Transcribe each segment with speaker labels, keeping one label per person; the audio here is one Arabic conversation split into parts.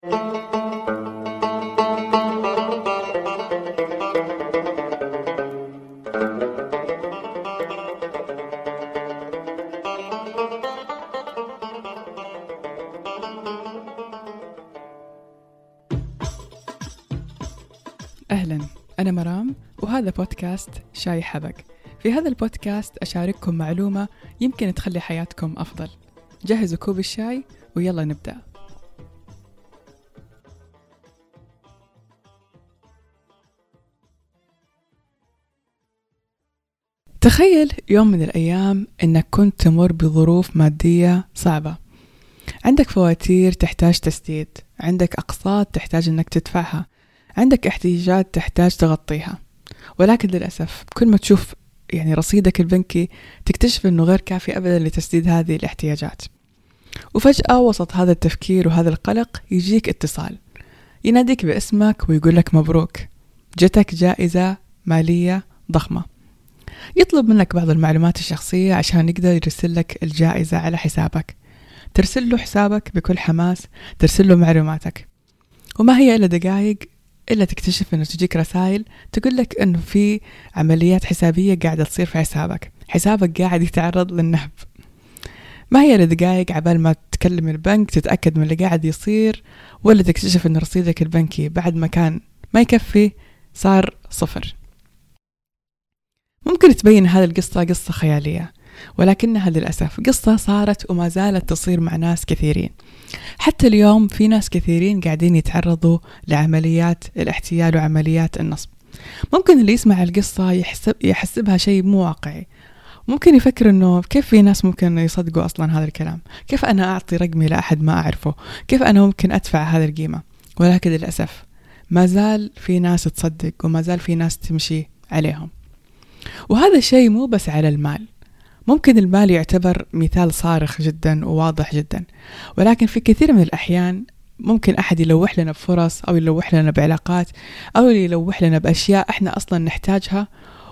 Speaker 1: أهلا، أنا مرام وهذا بودكاست شاي حبق. في هذا البودكاست أشارككم معلومة يمكن تخلي حياتكم أفضل. جهزوا كوب الشاي ويلا نبدأ. تخيل يوم من الأيام أنك كنت تمر بظروف مادية صعبة، عندك فواتير تحتاج تسديد، عندك أقساط تحتاج أنك تدفعها، عندك احتياجات تحتاج تغطيها، ولكن للأسف كل ما تشوف رصيدك البنكي تكتشف أنه غير كافي أبدا لتسديد هذه الاحتياجات. وفجأة وسط هذا التفكير وهذا القلق يجيك اتصال يناديك باسمك ويقول لك مبروك، جتك جائزة مالية ضخمة. يطلب منك بعض المعلومات الشخصية عشان يقدر يرسل لك الجائزة على حسابك. ترسل له حسابك بكل حماس، ترسل له معلوماتك، وما هي إلا دقائق إلا تكتشف أنه تجيك رسائل تقول لك أنه في عمليات حسابية قاعدة تصير في حسابك قاعد يتعرض للنهب. ما هي إلا دقائق عبال ما تكلم البنك تتأكد من اللي قاعد يصير، ولا تكتشف أن رصيدك البنكي بعد ما كان ما يكفي صار 0. ممكن تبين هذه القصة قصة خيالية، ولكنها للأسف قصة صارت وما زالت تصير مع ناس كثيرين. حتى اليوم في ناس كثيرين قاعدين يتعرضوا لعمليات الاحتيال وعمليات النصب. ممكن اللي يسمع القصة يحسبها شيء مو واقعي، ممكن يفكر انه كيف في ناس ممكن يصدقوا اصلا هذا الكلام، كيف انا اعطي رقمي لأحد ما اعرفه، كيف انا ممكن ادفع هذه القيمة. ولكن للأسف ما زال في ناس تصدق وما زال في ناس تمشي عليهم. وهذا الشيء مو بس على المال، ممكن المال يعتبر مثال صارخ جدا وواضح جدا، ولكن في كثير من الأحيان ممكن أحد يلوح لنا بفرص أو يلوح لنا بعلاقات أو يلوح لنا بأشياء إحنا أصلا نحتاجها،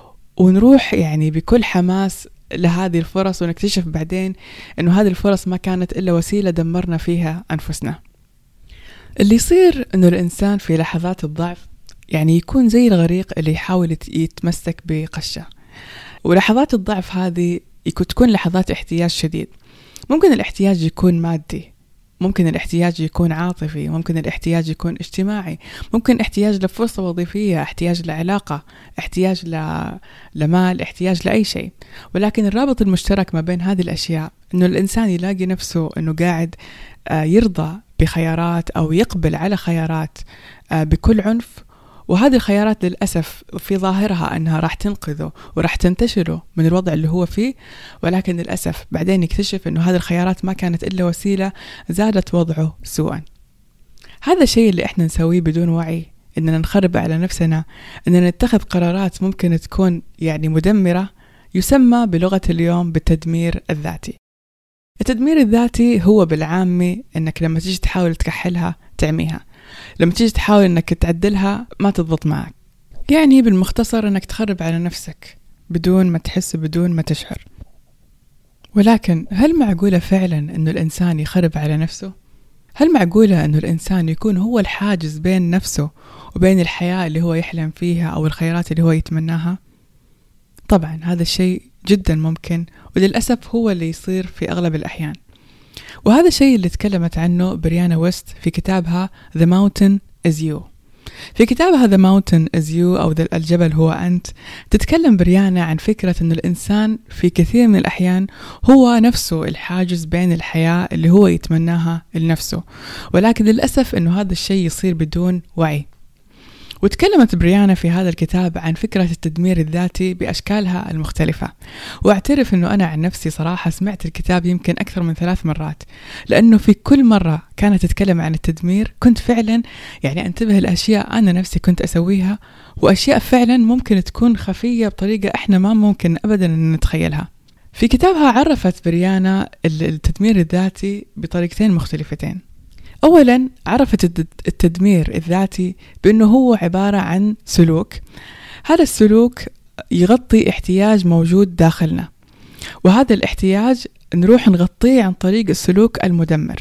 Speaker 1: ونروح بكل حماس لهذه الفرص، ونكتشف بعدين أنه هذه الفرص ما كانت إلا وسيلة دمرنا فيها أنفسنا. اللي يصير أنه الإنسان في لحظات الضعف يكون زي الغريق اللي يحاول يتمسك بقشة، ولحظات الضعف هذه تكون لحظات احتياج شديد. ممكن الاحتياج يكون مادي، ممكن الاحتياج يكون عاطفي، ممكن الاحتياج يكون اجتماعي، ممكن احتياج لفرصة وظيفية، احتياج لعلاقة، احتياج لمال، احتياج لأي شيء. ولكن الرابط المشترك ما بين هذه الأشياء أنه الإنسان يلاقي نفسه أنه قاعد يرضى بخيارات أو يقبل على خيارات بكل عنف، وهذه الخيارات للأسف في ظاهرها أنها راح تنقذه وراح تنتشله من الوضع اللي هو فيه، ولكن للأسف بعدين يكتشف أنه هذه الخيارات ما كانت إلا وسيلة زادت وضعه سوءا. هذا الشيء اللي إحنا نسويه بدون وعي، أننا نخرب على نفسنا، أننا نتخذ قرارات ممكن تكون مدمرة، يسمى بلغة اليوم بالتدمير الذاتي. التدمير الذاتي هو بالعامي أنك لما تيجي تحاول تكحلها تعميها، لما تيجي تحاول أنك تعدلها ما تضبط معك. بالمختصر أنك تخرب على نفسك بدون ما تحس، بدون ما تشعر. ولكن هل معقولة فعلا أنه الإنسان يخرب على نفسه؟ هل معقولة أنه الإنسان يكون هو الحاجز بين نفسه وبين الحياة اللي هو يحلم فيها أو الخيرات اللي هو يتمناها؟ طبعا هذا الشيء جدا ممكن، وللأسف هو اللي يصير في أغلب الأحيان. وهذا الشيء اللي تكلمت عنه بريانا ويست في كتابها The Mountain is You. في كتابها The Mountain is You أو الجبل هو أنت، تتكلم بريانا عن فكرة أن الإنسان في كثير من الأحيان هو نفسه الحاجز بين الحياة اللي هو يتمناها لنفسه، ولكن للأسف أنه هذا الشيء يصير بدون وعي. وتكلمت بريانا في هذا الكتاب عن فكرة التدمير الذاتي بأشكالها المختلفة. واعترف أنه أنا عن نفسي صراحة سمعت الكتاب يمكن أكثر من 3 مرات، لأنه في كل مرة كانت تتكلم عن التدمير كنت فعلا أنتبه لأشياء أنا نفسي كنت أسويها، وأشياء فعلا ممكن تكون خفية بطريقة إحنا ما ممكن أبدا أن نتخيلها. في كتابها عرفت بريانا التدمير الذاتي بطريقتين مختلفتين. أولا عرفت التدمير الذاتي بأنه هو عبارة عن سلوك، هذا السلوك يغطي احتياج موجود داخلنا، وهذا الاحتياج نروح نغطيه عن طريق السلوك المدمر.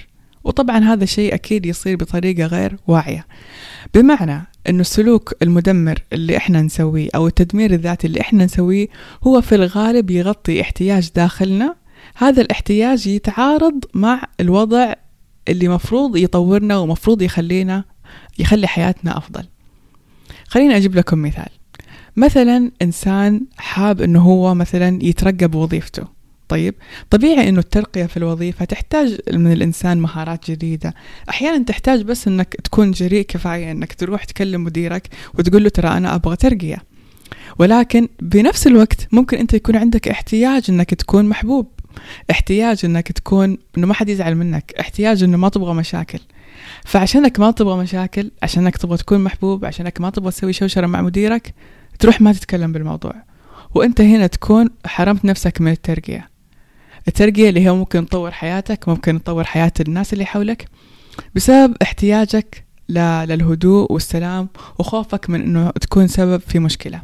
Speaker 1: وطبعا هذا الشيء أكيد يصير بطريقة غير واعية، بمعنى أنه السلوك المدمر اللي إحنا نسويه أو التدمير الذاتي اللي إحنا نسويه هو في الغالب يغطي احتياج داخلنا. هذا الاحتياج يتعارض مع الوضع اللي مفروض يطورنا ومفروض يخلي حياتنا أفضل. خليني أجيب لكم مثلا إنسان حاب أنه هو مثلا يترقى بوظيفته. طيب طبيعي أنه الترقية في الوظيفة تحتاج من الإنسان مهارات جديدة، أحيانا تحتاج بس أنك تكون جريء كفاية أنك تروح تكلم مديرك وتقول له ترى أنا أبغى ترقية. ولكن بنفس الوقت ممكن أنت يكون عندك احتياج أنك تكون محبوب، احتياج أنك تكون أنه ما حد يزعل منك، احتياج أنه ما تبغى مشاكل. فعشانك ما تبغى مشاكل، عشانك تبغى تكون محبوب، عشانك ما تبغى تسوي شوشرة مع مديرك، تروح ما تتكلم بالموضوع، وانت هنا تكون حرمت نفسك من الترقية اللي هي ممكن تطور حياتك، ممكن تطور حياة الناس اللي حولك، بسبب احتياجك للهدوء والسلام وخوفك من انه تكون سبب في مشكلة.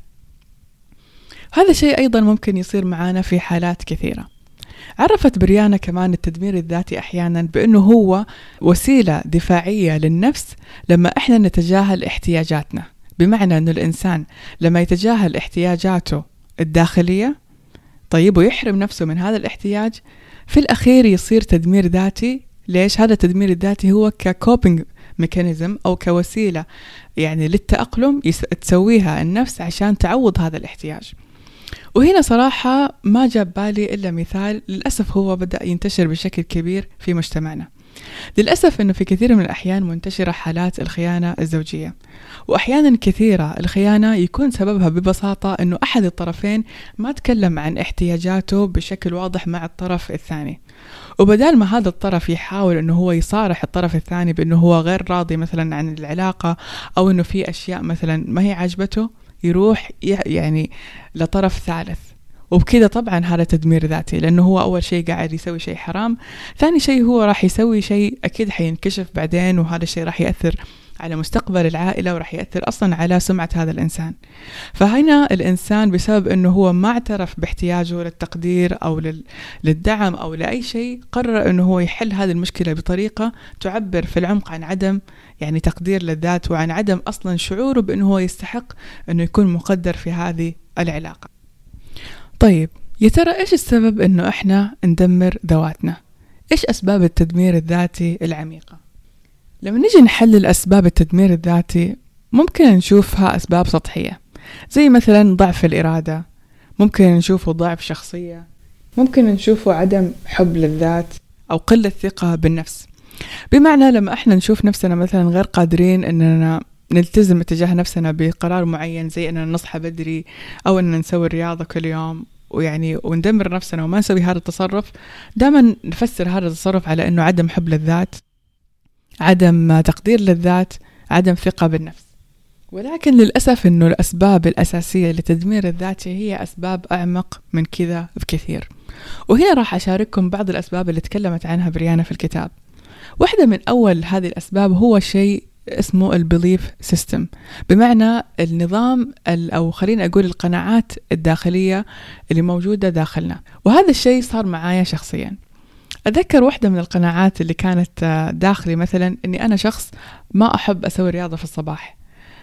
Speaker 1: هذا الشيء ايضا ممكن يصير معانا في حالات كثيرة. عرفت بريانا كمان التدمير الذاتي أحيانا بأنه هو وسيلة دفاعية للنفس لما إحنا نتجاهل احتياجاتنا، بمعنى أنه الإنسان لما يتجاهل احتياجاته الداخلية طيب ويحرم نفسه من هذا الاحتياج، في الأخير يصير تدمير ذاتي. ليش؟ هذا التدمير الذاتي هو ككوبينج ميكانيزم أو كوسيلة يعني للتأقلم تسويها النفس عشان تعوض هذا الاحتياج. وهنا صراحة ما جاب بالي إلا مثال للأسف هو بدأ ينتشر بشكل كبير في مجتمعنا. للأسف أنه في كثير من الأحيان منتشرة حالات الخيانة الزوجية، وأحيانا كثيرة الخيانة يكون سببها ببساطة أنه أحد الطرفين ما تكلم عن احتياجاته بشكل واضح مع الطرف الثاني، وبدال ما هذا الطرف يحاول أنه هو يصارح الطرف الثاني بأنه هو غير راضي مثلا عن العلاقة أو أنه في أشياء مثلا ما هي عاجبته، يروح يعني لطرف ثالث. وبكذا طبعا هذا تدمير ذاتي، لأنه هو أول شيء قاعد يسوي شيء حرام، ثاني شيء هو راح يسوي شيء أكيد حينكشف بعدين، وهذا الشيء راح يأثر على مستقبل العائلة وراح يأثر أصلا على سمعة هذا الإنسان. فهنا الإنسان بسبب أنه هو ما اعترف باحتياجه للتقدير أو للدعم أو لأي شيء، قرر أنه هو يحل هذه المشكلة بطريقة تعبر في العمق عن عدم يعني تقدير للذات، وعن عدم أصلا شعوره بأنه هو يستحق أنه يكون مقدر في هذه العلاقة. طيب يا ترى إيش السبب أنه إحنا ندمر ذواتنا؟ إيش أسباب التدمير الذاتي العميقة؟ لما نيجي نحلل أسباب التدمير الذاتي ممكن نشوفها أسباب سطحية، زي مثلا ضعف الإرادة، ممكن نشوفه ضعف شخصية، ممكن نشوفه عدم حب للذات أو قلة ثقة بالنفس. بمعنى لما إحنا نشوف نفسنا مثلا غير قادرين أننا نلتزم اتجاه نفسنا بقرار معين، زي أننا نصحى بدري أو أننا نسوي الرياضة كل يوم، ويعني وندمر نفسنا وما نسوي هذا التصرف، دائما نفسر هذا التصرف على أنه عدم حب للذات، عدم تقدير للذات، عدم ثقة بالنفس. ولكن للأسف أنه الأسباب الأساسية لتدمير الذات هي أسباب أعمق من كذا بكثير. وهنا راح أشارككم بعض الأسباب اللي تكلمت عنها بريانا في الكتاب. واحدة من أول هذه الأسباب هو شيء اسمه البيليف سيستم، بمعنى النظام أو خلينا أقول القناعات الداخلية اللي موجودة داخلنا. وهذا الشيء صار معايا شخصيا. أتذكر واحدة من القناعات اللي كانت داخلي مثلا أني أنا شخص ما أحب أسوي رياضة في الصباح،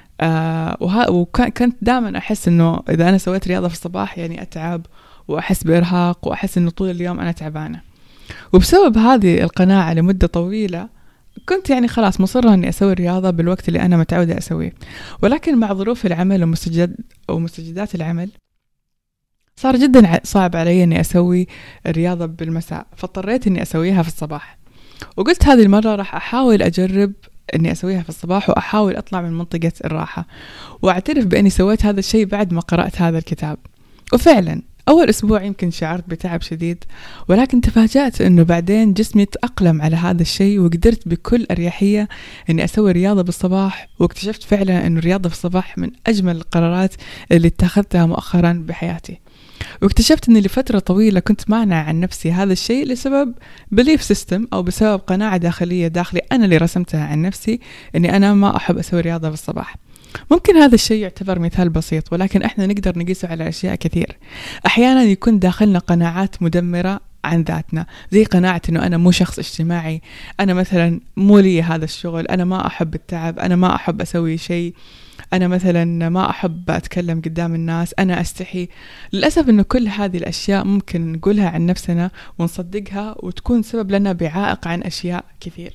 Speaker 1: وكنت دائما أحس أنه إذا أنا سويت رياضة في الصباح يعني أتعب وأحس بإرهاق وأحس أنه طول اليوم أنا تعبانة. وبسبب هذه القناعة لمدة طويلة كنت يعني خلاص مصرة أني أسوي الرياضة بالوقت اللي أنا متعودة أسويه. ولكن مع ظروف العمل ومستجدات العمل صار جدا صعب علي أني أسوي الرياضة بالمساء، فاضطريت أني أسويها في الصباح. وقلت هذه المرة راح أحاول أجرب أني أسويها في الصباح وأحاول أطلع من منطقة الراحة. وأعترف بأني سويت هذا الشيء بعد ما قرأت هذا الكتاب. وفعلا أول أسبوع يمكن شعرت بتعب شديد، ولكن تفاجأت أنه بعدين جسمي تأقلم على هذا الشيء، وقدرت بكل أريحية أني أسوي رياضة بالصباح. واكتشفت فعلا أنه الرياضة في الصباح من أجمل القرارات اللي اتخذتها مؤخرا بحياتي. واكتشفت أني لفترة طويلة كنت مانع عن نفسي هذا الشيء لسبب بليف سيستم أو بسبب قناعة داخلية داخلي أنا اللي رسمتها عن نفسي أني أنا ما أحب أسوي رياضة في الصباح. ممكن هذا الشيء يعتبر مثال بسيط، ولكن احنا نقدر نقيسه على أشياء كثير. أحيانا يكون داخلنا قناعات مدمرة عن ذاتنا، زي قناعة إنه أنا مو شخص اجتماعي، أنا مثلا مو لي هذا الشغل، أنا ما أحب التعب، أنا ما أحب أسوي شيء، أنا مثلا ما أحب أتكلم قدام الناس، أنا أستحي. للأسف إنه كل هذه الأشياء ممكن نقولها عن نفسنا ونصدقها وتكون سبب لنا بعائق عن أشياء كثير.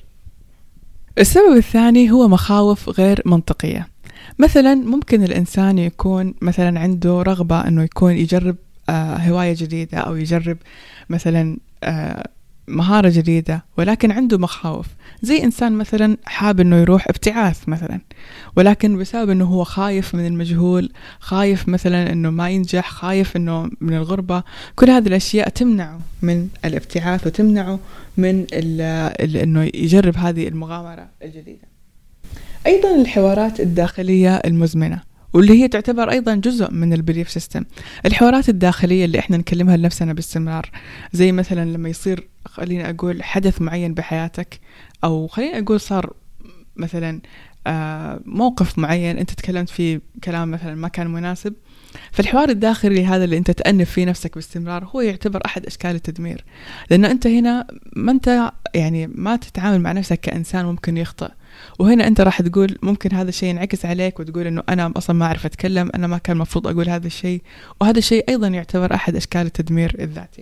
Speaker 1: السبب الثاني هو مخاوف غير منطقية. مثلا ممكن الإنسان يكون مثلا عنده رغبة إنه يكون يجرب هواية جديدة أو يجرب مثلا مهارة جديدة، ولكن عنده مخاوف. زي إنسان مثلا حاب إنه يروح ابتعاث مثلا، ولكن بسبب إنه هو خايف من المجهول، خايف مثلا إنه ما ينجح، خايف إنه من الغربة، كل هذه الأشياء تمنعه من الابتعاث وتمنعه من إنه يجرب هذه المغامرة الجديدة. أيضا الحوارات الداخلية المزمنة، واللي هي تعتبر أيضا جزء من البليف سيستم. الحوارات الداخلية اللي إحنا نكلمها لنفسنا باستمرار، زي مثلا لما يصير خليني أقول حدث معين بحياتك، أو خليني أقول صار مثلا موقف معين أنت تكلمت فيه كلام مثلا ما كان مناسب، فالحوار الداخلي هذا اللي أنت تأنف فيه نفسك باستمرار هو يعتبر أحد أشكال التدمير، لأنه أنت هنا ما أنت يعني ما تتعامل مع نفسك كإنسان ممكن يخطئ، وهنا أنت راح تقول ممكن هذا الشيء ينعكس عليك وتقول إنه أنا أصلا ما أعرف أتكلم، أنا ما كان مفروض أقول هذا الشيء، وهذا الشيء أيضا يعتبر أحد أشكال التدمير الذاتي.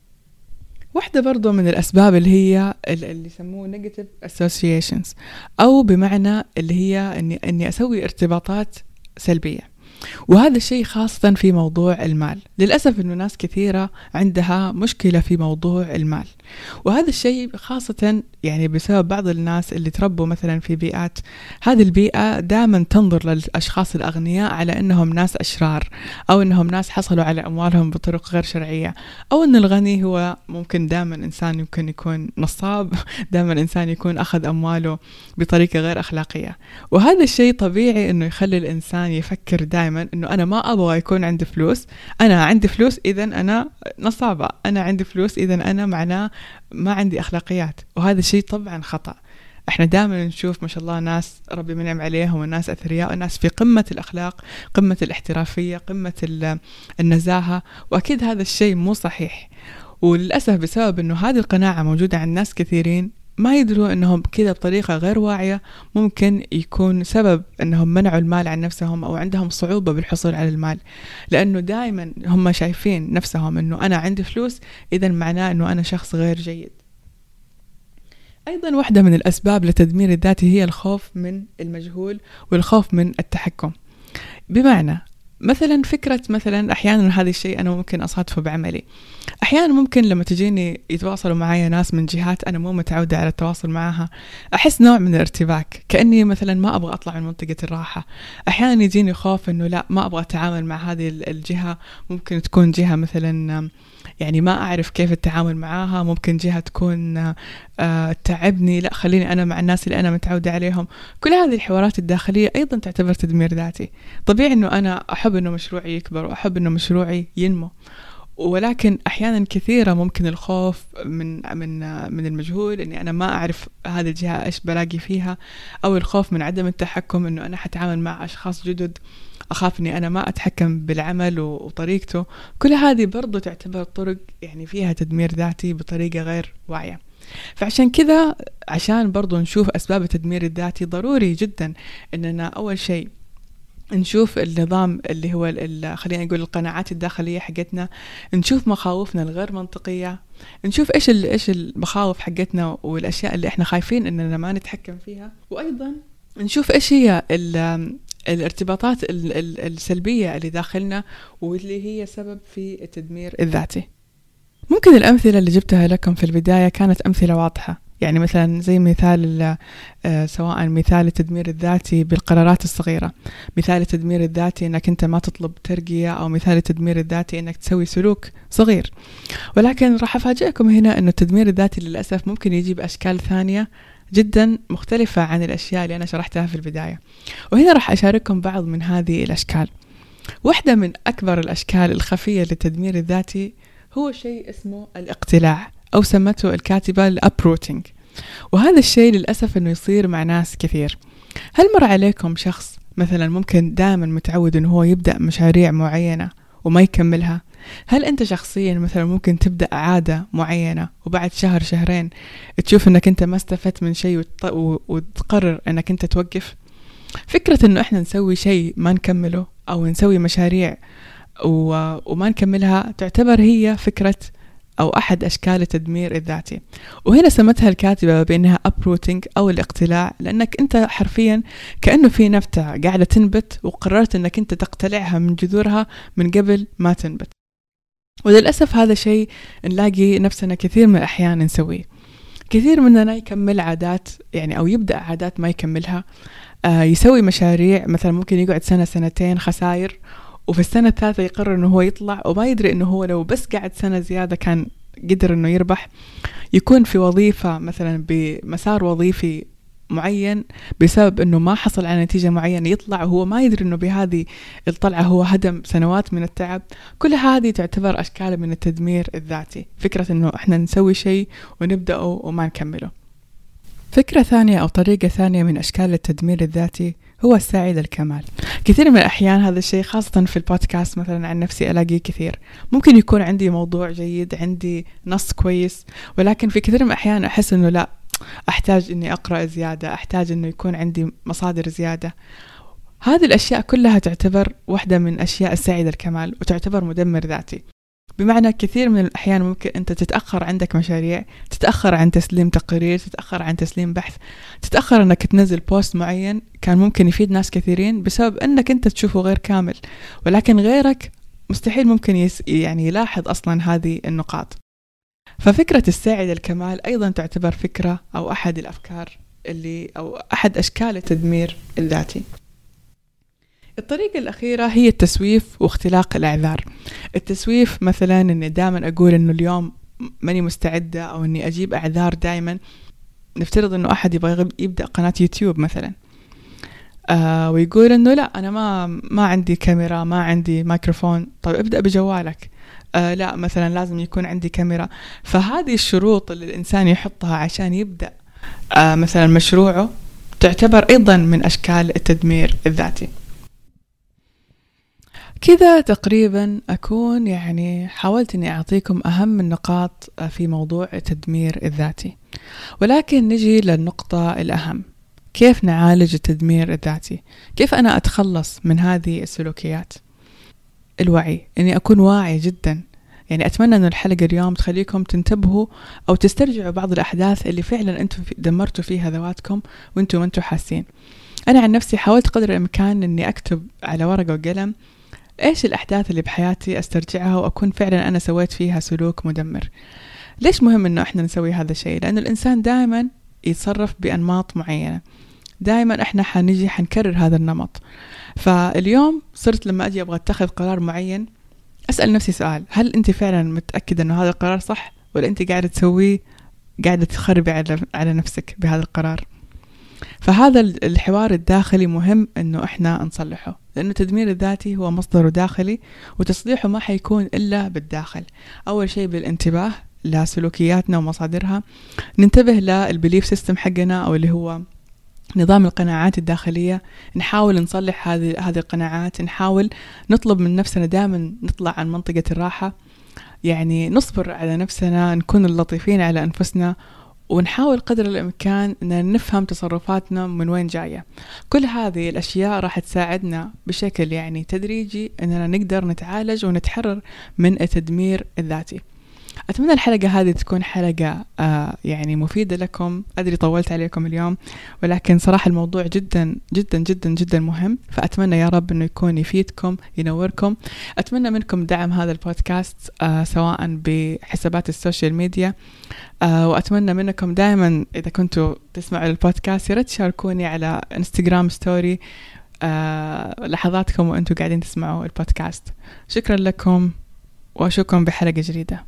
Speaker 1: واحدة برضو من الأسباب اللي هي اللي يسموه negative associations، أو بمعنى اللي هي إني أسوي ارتباطات سلبية، وهذا الشيء خاصة في موضوع المال. للأسف إنه ناس كثيرة عندها مشكلة في موضوع المال، وهذا الشيء خاصة يعني بسبب بعض الناس اللي تربوا مثلا في بيئات، هذه البيئة دائما تنظر للأشخاص الأغنياء على أنهم ناس أشرار، أو أنهم ناس حصلوا على أموالهم بطرق غير شرعية، أو أن الغني هو ممكن دائما إنسان يمكن يكون نصاب، دائما إنسان يكون أخذ أمواله بطريقة غير أخلاقية. وهذا الشيء طبيعي أنه يخلي الإنسان يفكر دائما أنه أنا ما أبغى يكون عندي فلوس، أنا عندي فلوس إذن أنا نصابة، أنا عندي فلوس إذن أنا معناه ما عندي أخلاقيات، وهذا الشيء طبعا خطأ. احنا دائما نشوف ما شاء الله ناس ربي منعم عليهم، الناس أثرياء، الناس في قمة الأخلاق، قمة الاحترافية، قمة النزاهة، وأكيد هذا الشيء مو صحيح. وللأسف بسبب أنه هذه القناعة موجودة عند ناس كثيرين ما يدروا أنهم كذا بطريقة غير واعية ممكن يكون سبب أنهم منعوا المال عن نفسهم، أو عندهم صعوبة بالحصول على المال، لأنه دائما هم شايفين نفسهم أنه أنا عندي فلوس إذن معناه أنه أنا شخص غير جيد. أيضا واحدة من الأسباب لتدمير الذاتي هي الخوف من المجهول والخوف من التحكم. بمعنى مثلا فكرة مثلا أحيانا هذا الشيء أنا ممكن أصادفه بعملي، أحيانا ممكن لما تجيني يتواصلوا معي ناس من جهات أنا مو متعودة على التواصل معها، أحس نوع من الارتباك، كأني مثلا ما أبغى أطلع من منطقة الراحة. أحيانا يجيني خوف أنه لا ما أبغى أتعامل مع هذه الجهة، ممكن تكون جهة مثلا يعني ما أعرف كيف التعامل معاها، ممكن جهة تكون تعبني، لا خليني أنا مع الناس اللي أنا متعودة عليهم. كل هذه الحوارات الداخلية أيضا تعتبر تدمير ذاتي. طبيعي أنه أنا أحب أنه مشروعي يكبر وأحب أنه مشروعي ينمو، ولكن أحيانا كثيرة ممكن الخوف من المجهول، إني أنا ما أعرف هذه الجهة إيش بلاقي فيها، أو الخوف من عدم التحكم، إنه أنا حتعامل مع أشخاص جدد، أخاف إني أنا ما أتحكم بالعمل وطريقته. كل هذه برضو تعتبر طرق يعني فيها تدمير ذاتي بطريقة غير واعية. فعشان كذا عشان برضو نشوف أسباب التدمير الذاتي ضروري جدا إننا أول شيء نشوف النظام اللي هو خلينا نقول القناعات الداخلية حقتنا، نشوف مخاوفنا الغير منطقية، نشوف إيش المخاوف حقتنا والأشياء اللي إحنا خايفين إننا ما نتحكم فيها، وأيضا نشوف إيش هي الارتباطات السلبية اللي داخلنا واللي هي سبب في التدمير الذاتي. ممكن الأمثلة اللي جبتها لكم في البداية كانت أمثلة واضحة، يعني مثلا زي مثال سواء مثال التدمير الذاتي بالقرارات الصغيرة، مثال التدمير الذاتي انك انت ما تطلب ترقية، او مثال التدمير الذاتي انك تسوي سلوك صغير. ولكن راح افاجئكم هنا انه التدمير الذاتي للأسف ممكن يجي بأشكال ثانية جدا مختلفة عن الأشياء اللي أنا شرحتها في البداية، وهنا راح أشارككم بعض من هذه الأشكال. واحدة من أكبر الأشكال الخفية للتدمير الذاتي هو شيء اسمه الاقتلاع، أو سمته الكاتبة الأبروتينج. وهذا الشيء للأسف أنه يصير مع ناس كثير. هل مر عليكم شخص مثلا ممكن دائما متعود أنه هو يبدأ مشاريع معينة وما يكملها، هل أنت شخصيا مثلا ممكن تبدأ عادة معينة وبعد شهر شهرين تشوف أنك أنت ما استفدت من شيء وتقرر أنك أنت توقف؟ فكرة أنه إحنا نسوي شيء ما نكمله أو نسوي مشاريع وما نكملها تعتبر هي فكرة أو أحد أشكال التدمير الذاتي. وهنا سمتها الكاتبة بأنها uprooting أو الاقتلاع، لأنك أنت حرفيا كأنه في نبتة قاعدة تنبت وقررت أنك أنت تقتلعها من جذورها من قبل ما تنبت. وللأسف هذا شيء نلاقي نفسنا كثير من الأحيان نسويه. كثير مننا يكمل عادات يعني أو يبدأ عادات ما يكملها، يسوي مشاريع مثلا ممكن يقعد سنة سنتين خسائر، وفي السنة الثالثة يقرر أنه هو يطلع وما يدري أنه هو لو بس قاعد سنة زيادة كان قدر أنه يربح. يكون في وظيفة مثلا بمسار وظيفي معين بسبب أنه ما حصل على نتيجة معينة، يطلع وهو ما يدري أنه بهذه الطلعة هو هدم سنوات من التعب. كل هذه تعتبر أشكال من التدمير الذاتي، فكرة أنه إحنا نسوي شيء ونبدأه وما نكمله. فكرة ثانية أو طريقة ثانية من أشكال التدمير الذاتي هو السعي للكمال. كثير من الأحيان هذا الشيء خاصة في البودكاست مثلا عن نفسي ألاقيه كثير. ممكن يكون عندي موضوع جيد، عندي نص كويس، ولكن في كثير من الأحيان أحس أنه لا، أحتاج أني أقرأ زيادة، أحتاج أنه يكون عندي مصادر زيادة. هذه الأشياء كلها تعتبر واحدة من أشياء السعي للكمال وتعتبر مدمر ذاتي. بمعنى كثير من الأحيان ممكن أنت تتأخر عندك مشاريع، تتأخر عن تسليم تقرير، تتأخر عن تسليم بحث، تتأخر أنك تنزل بوست معين كان ممكن يفيد ناس كثيرين بسبب أنك أنت تشوفه غير كامل، ولكن غيرك مستحيل ممكن يعني يلاحظ أصلا هذه النقاط. ففكرة السعي للكمال أيضا تعتبر فكرة أو أحد الأفكار أو أحد أشكال التدمير الذاتي. الطريقة الأخيرة هي التسويف واختلاق الأعذار. التسويف مثلا أني دائما أقول أنه اليوم ماني مستعدة، أو أني أجيب أعذار دائما. نفترض أنه أحد يبغى يبدأ قناة يوتيوب مثلا، ويقول أنه لا أنا ما عندي كاميرا، ما عندي ميكروفون. طيب ابدأ بجوالك. لا مثلا لازم يكون عندي كاميرا. فهذه الشروط اللي الإنسان يحطها عشان يبدأ مثلا مشروعه تعتبر أيضا من أشكال التدمير الذاتي. كذا تقريبا أكون يعني حاولت أني أعطيكم أهم النقاط في موضوع التدمير الذاتي. ولكن نجي للنقطة الأهم، كيف نعالج التدمير الذاتي؟ كيف أنا أتخلص من هذه السلوكيات؟ الوعي، أني أكون واعي جدا. يعني أتمنى أن الحلقة اليوم تخليكم تنتبهوا أو تسترجعوا بعض الأحداث اللي فعلا أنتم دمرتوا فيها ذواتكم وأنتم حاسين. أنا عن نفسي حاولت قدر الإمكان أني أكتب على ورقة وقلم إيش الأحداث اللي بحياتي أسترجعها وأكون فعلا أنا سويت فيها سلوك مدمر. ليش مهم إنه إحنا نسوي هذا الشيء؟ لأنه الإنسان دائما يتصرف بأنماط معينة، دائما إحنا حنكرر هذا النمط. فاليوم صرت لما أجي أبغى أتخذ قرار معين أسأل نفسي سؤال: هل أنت فعلا متأكدة إنه هذا القرار صح، ولا أنت قاعدة تسويه، قاعدة تخربي على نفسك بهذا القرار؟ فهذا الحوار الداخلي مهم إنه إحنا نصلحه، لأنه التدمير الذاتي هو مصدره داخلي، وتصليحه ما حيكون إلا بالداخل. أول شيء بالانتباه لسلوكياتنا ومصادرها، ننتبه للبيليف سيستم حقنا أو اللي هو نظام القناعات الداخلية، نحاول نصلح هذه القناعات، نحاول نطلب من نفسنا دائما نطلع عن منطقة الراحة، يعني نصبر على نفسنا، نكون لطيفين على أنفسنا، ونحاول قدر الإمكان أن نفهم تصرفاتنا من وين جاية. كل هذه الأشياء راح تساعدنا بشكل يعني تدريجي أننا نقدر نتعالج ونتحرر من التدمير الذاتي. أتمنى الحلقة هذه تكون حلقة يعني مفيدة لكم. أدري طولت عليكم اليوم، ولكن صراحة الموضوع جدا جدا جدا جدا مهم، فأتمنى يا رب أنه يكون يفيدكم ينوركم. أتمنى منكم دعم هذا البودكاست سواء بحسابات السوشيال ميديا، وأتمنى منكم دائما إذا كنتوا تسمعوا البودكاست ياريت تشاركوني على انستغرام ستوري لحظاتكم وأنتوا قاعدين تسمعوا البودكاست. شكرا لكم وأشوفكم بحلقة جديدة.